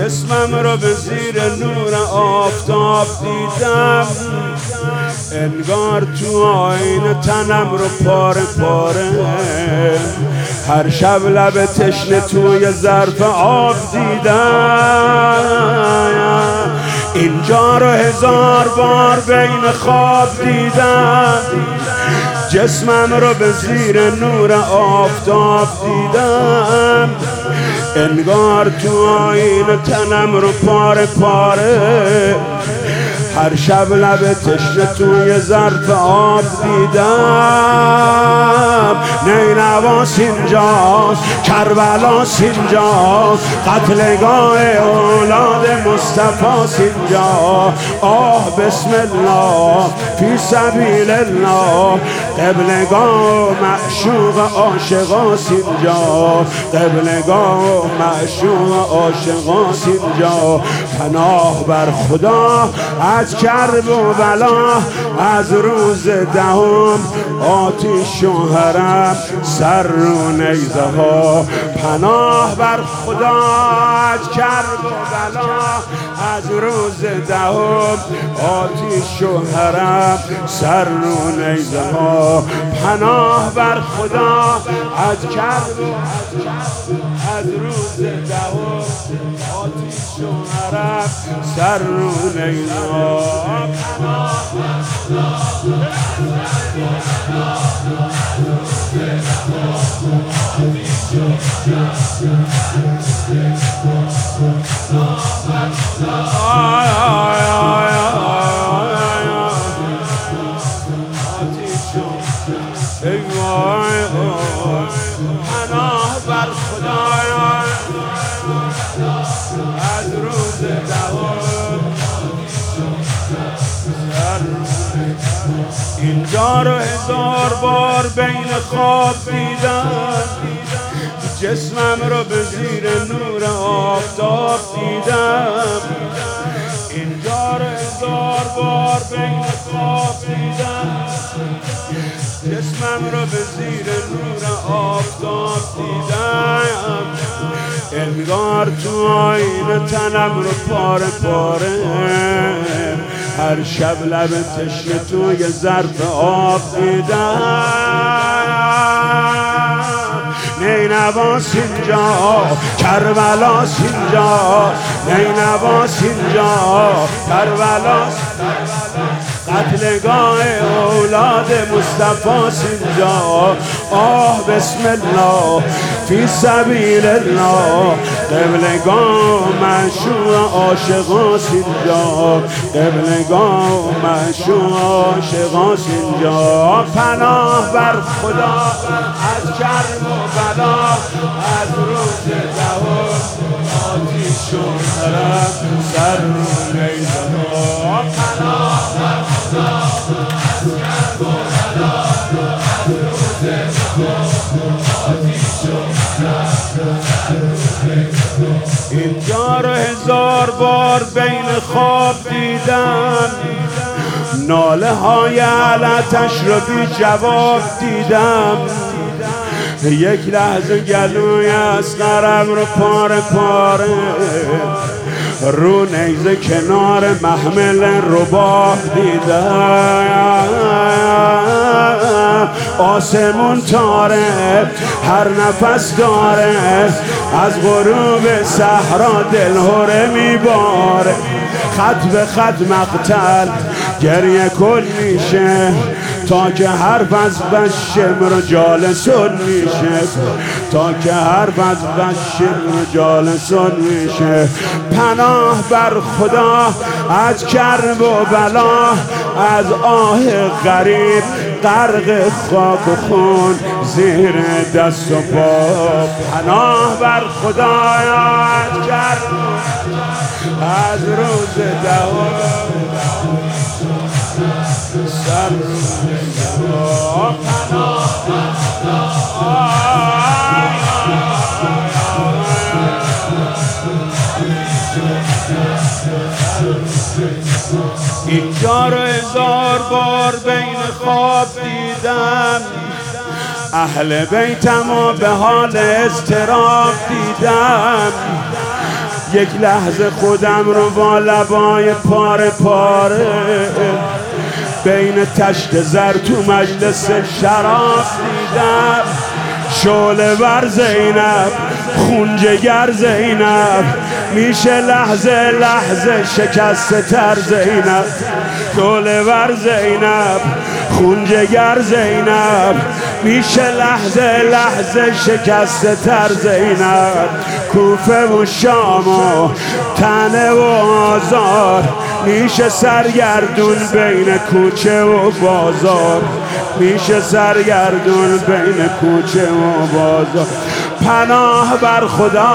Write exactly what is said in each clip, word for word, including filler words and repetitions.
جسمم رو به زیر نور آفتاب دیدم، انگار تو آینه تنم رو پاره پاره. هر شب لب تشنه توی ظرف آب دیدم، اینجا رو هزار بار بین خواب دیدم. جسمم رو به زیر نور آفتاب دیدم، انگار تو آینه تنم رو پاره پاره. هر شب لب تشنه توی ظرف آب دیدم. نینواس اینجاست، کربلاس اینجاست، قتلگاه اولاد مصطفی اینجا. آه بسم الله فی سبیل الله، قبلگاه معشوق عاشقاس اینجا، قبلگاه معشوق عاشقاس اینجا. پناه بر خدا از کرب و بلا، از روز دهم آتش و حرم سر رو نیزه ها. پناه بر خدا از کرب و بلا، از روز دهم آتش و حرم سر رو نیزه ها. پناه بر خدا از کرب و از روز دهم آتش و حرم سر رو نیزه ها. پناه بر خدایا از روز دهم. اینجا رو هزار بار بین خواب دیدم، جسمم رو به زیر نور آفتاب دیدم. اینجا رو هزار بار بین خواب دیدم، جسمم رو به زیر نور آفتاب دیدم. انگار تو آینه تنم رو پاره پاره. هر شب لب تشنه توی ظرف آب دیدم. نینواس اینجا، کربلاس اینجا، نینواس اینجا، کربلاس، قتلگاه اولاد مصطفی اینجا. آه بسم الله فی سبیل الله، قبلگاه معشوق عاشقاس اینجا، قبلگاه معشوق عاشقاس اینجا. پناه بر خدا از کرب و بلا، از روز دهم آتش و حرم سر رو نیزه ها. پناه بر خدا از کرب و بلا، از روز دهم آتش و حرم سر رو نیزه ها. اینجا رو هزار بار بین خواب دیدم، ناله های علتش رو بی جواب دیدم. یک لحظه گلوی اصغرم رو پاره پاره، رو نیزه کنار محمل رباه دیدم. آسمون تاره، هر نفس داره، از غروب صحرا دلهره میباره. خط به خط مقتل گریه کن میشه، تا که حرف از بشم رجالسون میشه، تا که حرف از بشم رجالسون میشه. پناه بر خدا از کرب و بلا، از آه غریب غرق خاک و خون زیر دست و پا. پناه بر خدا از کرب از روز دهم سر اینجا رو هزار بار بین خواب دیدم، اهل بیتم و به حال اضطراب دیدم. یک لحظه خودم رو با لبای پاره پاره بین تشت زر تو مجلس شراب دیدم. شعله ور زینب، خون جگر زینب، میشه لحظه لحظه شکسته تر زینب. شعله ور زینب، خون جگر زینب، میشه لحظه لحظه شکسته تر زینب. کوفه و شام و تنه و آزار، میشه سرگردون بین کوچه و بازار. میشه سرگردون بین کوچه و بازار. پناه بر خدا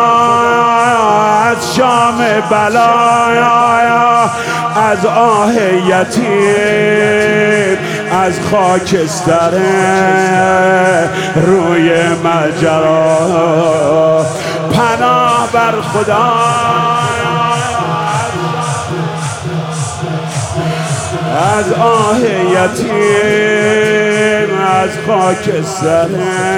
از شام بلایا، از آه یتیم، از خاکستر روی مجرا. پناه بر خدا از آه یتیم، از خاکستر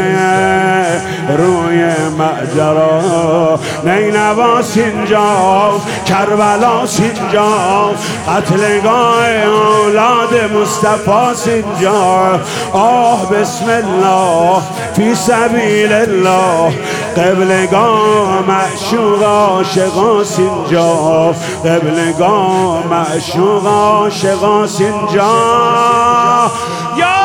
روی مجرا. نینواس اینجا، کربلاس اینجا، قتلگاه اولاد مصطفی اینجا. آه بسم الله فی سبیل الله، قبلگاه معشوق عاشقاس اینجا. قبلگاه معشوق عاشقاس اینجا. یا